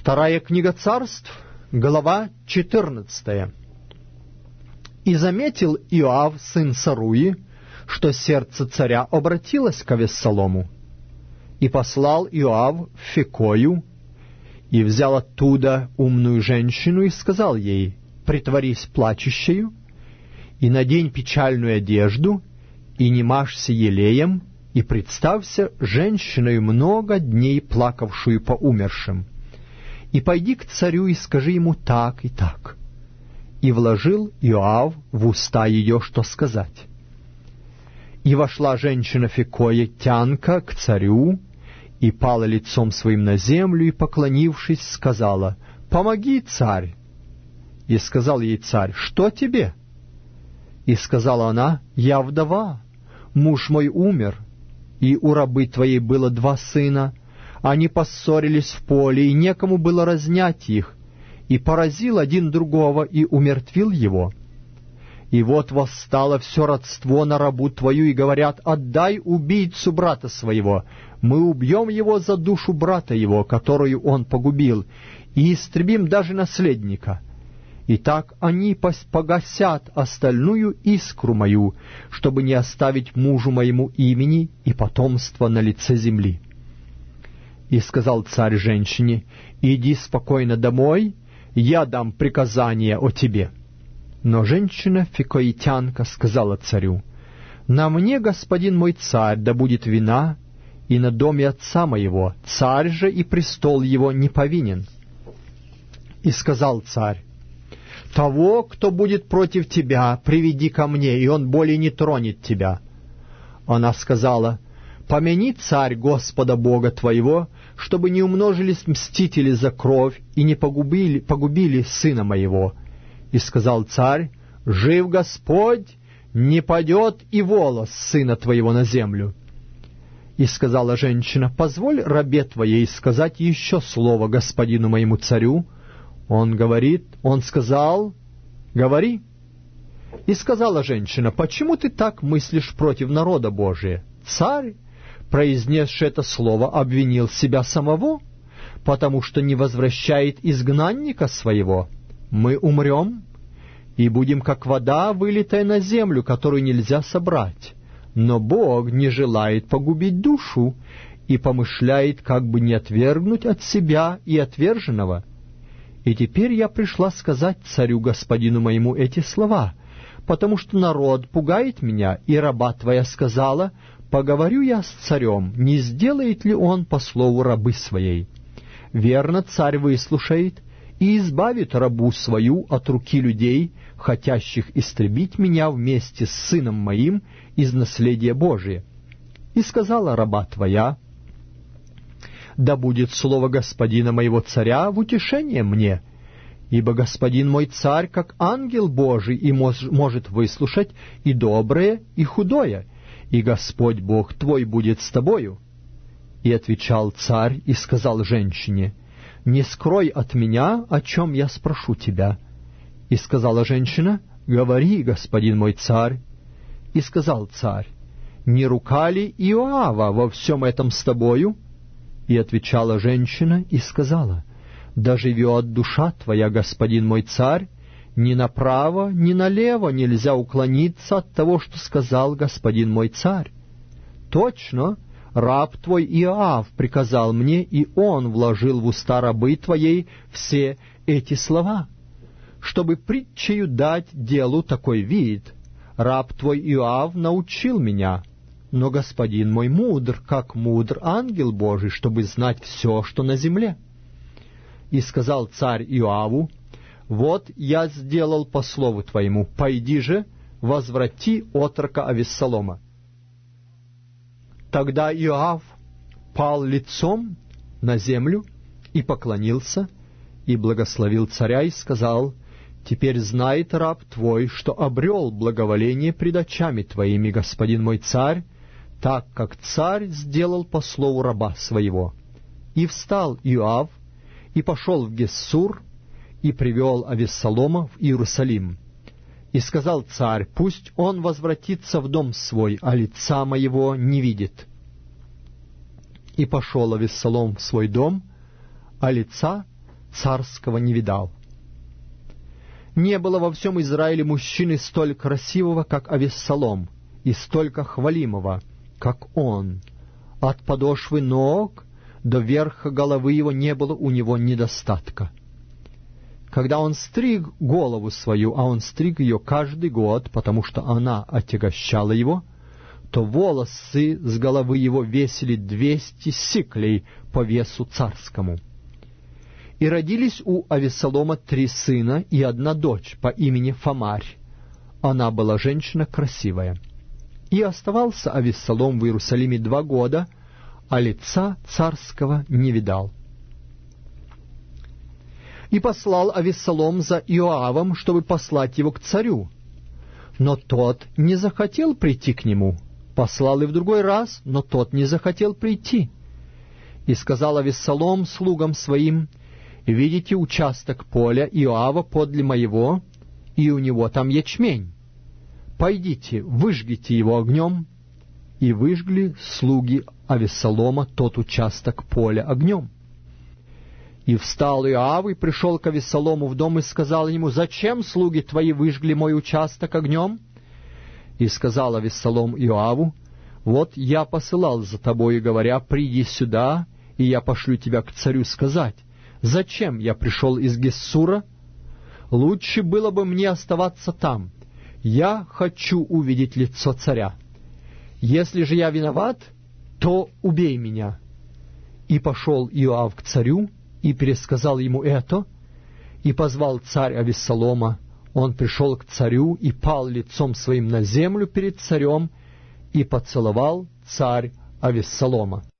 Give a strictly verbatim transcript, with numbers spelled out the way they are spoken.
Вторая книга Царств, глава четырнадцатая. «И заметил Иоав, сын Саруи, что сердце царя обратилось к Авессалому. И послал Иоав в Фекою, и взял оттуда умную женщину, и сказал ей: притворись плачущею, и надень печальную одежду, и не мажься елеем, и представься женщиной много дней плакавшую по умершим. И пойди к царю и скажи ему так и так». И вложил Иоав в уста ее, что сказать. И вошла женщина Фекоя-тянка к царю, и пала лицом своим на землю, и, поклонившись, сказала: «Помоги, царь!» И сказал ей царь: «Что тебе?» И сказала она: «Я вдова, муж мой умер, и у рабы твоей было два сына. Они поссорились в поле, и некому было разнять их, и поразил один другого, и умертвил его. И вот восстало все родство на рабу твою, и говорят: отдай убийцу брата своего, мы убьем его за душу брата его, которую он погубил, и истребим даже наследника. И так они погасят остальную искру мою, чтобы не оставить мужу моему имени и потомства на лице земли». И сказал царь женщине: «Иди спокойно домой, я дам приказание о тебе». Но женщина фекоитянка сказала царю: «На мне, господин мой царь, да будет вина, и на доме отца моего, царь же и престол его не повинен». И сказал царь: «Того, кто будет против тебя, приведи ко мне, и он более не тронет тебя». Она сказала: «Помяни, царь, Господа Бога твоего, чтобы не умножились мстители за кровь и не погубили, погубили сына моего». И сказал царь: «Жив Господь, не падет и волос сына твоего на землю». И сказала женщина: «Позволь рабе твоей сказать еще слово господину моему царю». Он говорит, он сказал: «Говори». И сказала женщина: «Почему ты так мыслишь против народа Божия? Царь, произнесший это слово, обвинил себя самого, потому что не возвращает изгнанника своего. Мы умрем и будем как вода, вылитая на землю, которую нельзя собрать. Но Бог не желает погубить душу и помышляет, как бы не отвергнуть от себя и отверженного. И теперь я пришла сказать царю господину моему эти слова, потому что народ пугает меня, и раба твоя сказала: поговорю я с царем, не сделает ли он по слову рабы своей. Верно, царь выслушает и избавит рабу свою от руки людей, хотящих истребить меня вместе с сыном моим из наследия Божия. И сказала раба твоя: да будет слово господина моего царя в утешение мне, ибо господин мой царь, как ангел Божий, и мож, может выслушать и доброе, и худое, и Господь Бог твой будет с тобою». И отвечал царь и сказал женщине: «Не скрой от меня, о чем я спрошу тебя». И сказала женщина: «Говори, господин мой царь». И сказал царь: «Не рука ли Иоава во всем этом с тобою?» И отвечала женщина и сказала: «Да живет душа твоя, господин мой царь, ни направо, ни налево нельзя уклониться от того, что сказал господин мой царь. Точно, раб твой Иоав приказал мне, и он вложил в уста рабы твоей все эти слова, чтобы притчею дать делу такой вид. Раб твой Иоав научил меня, но господин мой мудр, как мудр ангел Божий, чтобы знать все, что на земле». И сказал царь Иоаву: «Вот я сделал по слову твоему, пойди же, возврати отрока Авессалома». Тогда Иоав пал лицом на землю и поклонился, и благословил царя, и сказал: «Теперь знает раб твой, что обрел благоволение пред очами твоими, господин мой царь, так как царь сделал по слову раба своего». И встал Иоав, и пошел в Гессур, и привел Авессалома в Иерусалим. И сказал царь: «Пусть он возвратится в дом свой, а лица моего не видит». И пошел Авессалом в свой дом, а лица царского не видал. Не было во всем Израиле мужчины столь красивого, как Авессалом, и столько хвалимого, как он. От подошвы ног до верха головы его не было у него недостатка. Когда он стриг голову свою, а он стриг ее каждый год, потому что она отягощала его, то волосы с головы его весили двести сиклей по весу царскому. И родились у Авессалома три сына и одна дочь по имени Фамарь. Она была женщина красивая. И оставался Авессалом в Иерусалиме два года, а лица царского не видал. И послал Авессалом за Иоавом, чтобы послать его к царю. Но тот не захотел прийти к нему. Послал и в другой раз, но тот не захотел прийти. И сказал Авессалом слугам своим: «Видите участок поля Иоава подле моего, и у него там ячмень. Пойдите, выжгите его огнем». И выжгли слуги Авессалома тот участок поля огнем. И встал Иоав и пришел к Авессалому в дом и сказал ему: «Зачем слуги твои выжгли мой участок огнем?» И сказал Авессалом Иоаву: «Вот я посылал за тобою, говоря: приди сюда, и я пошлю тебя к царю сказать: зачем я пришел из Гессура? Лучше было бы мне оставаться там. Я хочу увидеть лицо царя. Если же я виноват, то убей меня». И пошел Иоав к царю, и пересказал ему это, и позвал царь Авессалома. Он пришел к царю и пал лицом своим на землю перед царем, и поцеловал царь Авессалома.